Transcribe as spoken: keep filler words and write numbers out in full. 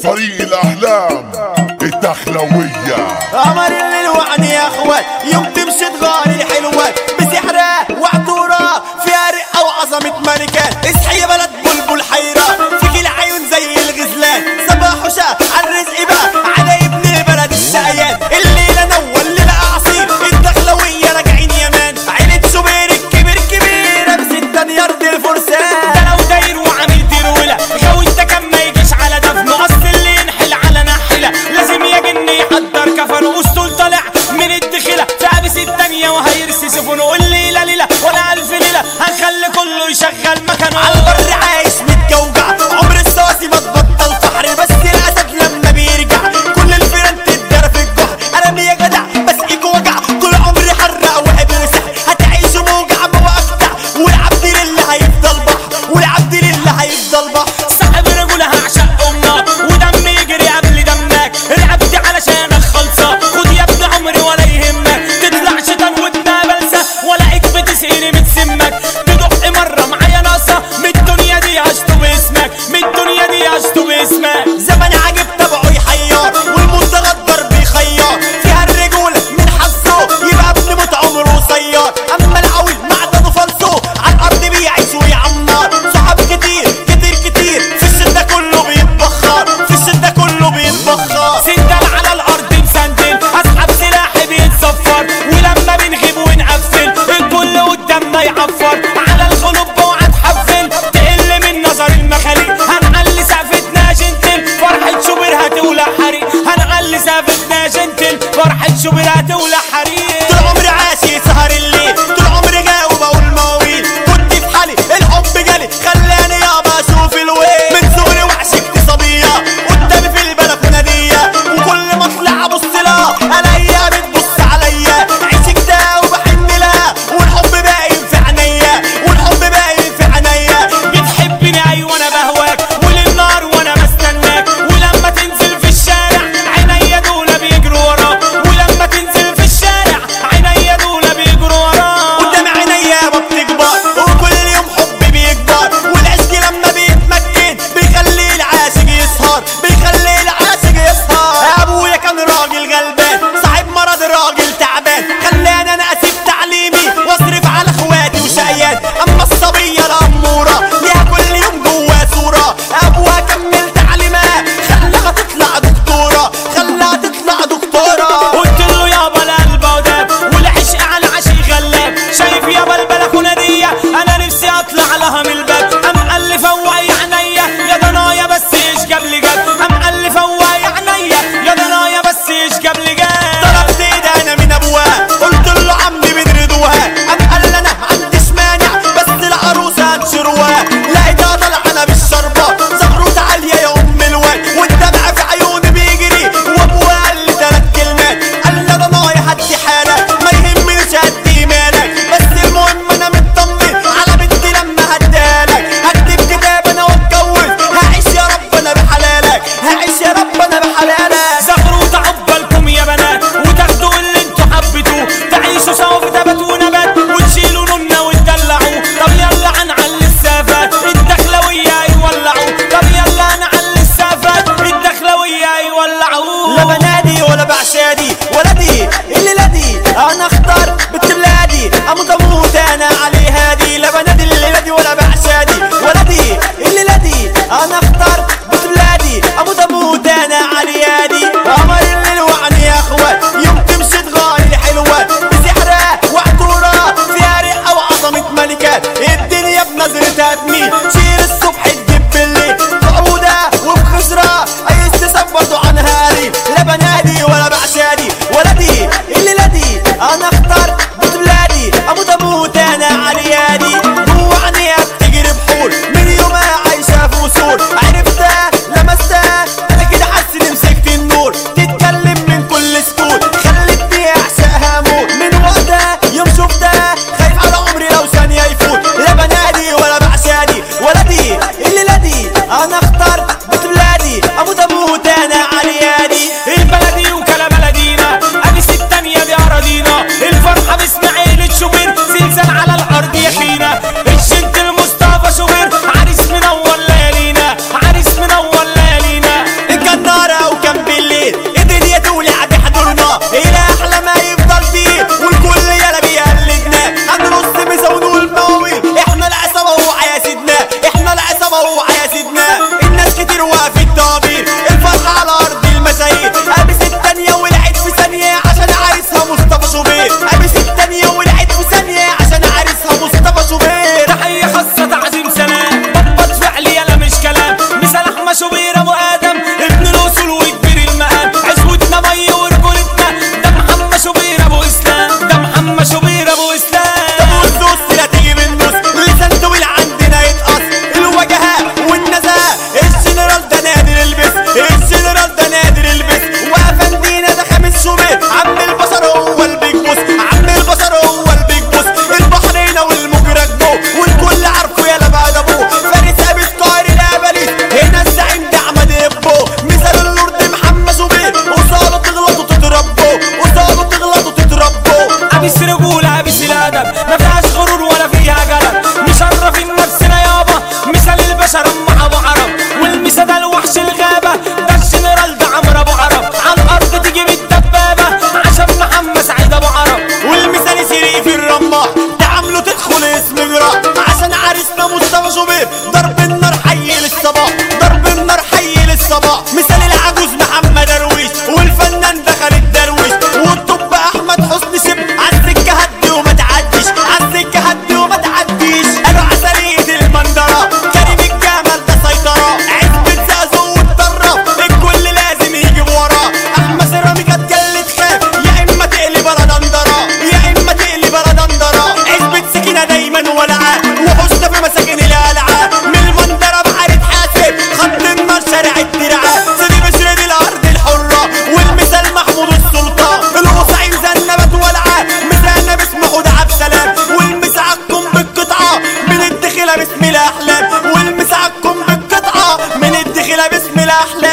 فريق الأحلام الدخلوية. قمر الليل وعني يا اخوان، يوم تمشي تغاري الحلوان بسحرة وعطورة فيها رقة وعظمة ملكان. اصحي يا بلد بلبل حيرة، فيك العيون زي الغزلان. صباح وشاء عالرزق بقى على ابن البلد الشقيان. الليلة نول ليلة أعصير الدخلوية راجعين يمان. عيلة شوبير الكبير كبيرة بستة نيارد الفرسان. ده لو داير وعامل ترولة غاوي ده كان ما يجيش على دفن. اصل اللي ينحل على نحلة لازم يا جن يحضر كفن. واسطول طالع من الدخلة فابس الدنيا وهيرسي سفن. والليلة ليلة ولا ألف ليلة هنخلي كله يشغل مكانه. الاحلام.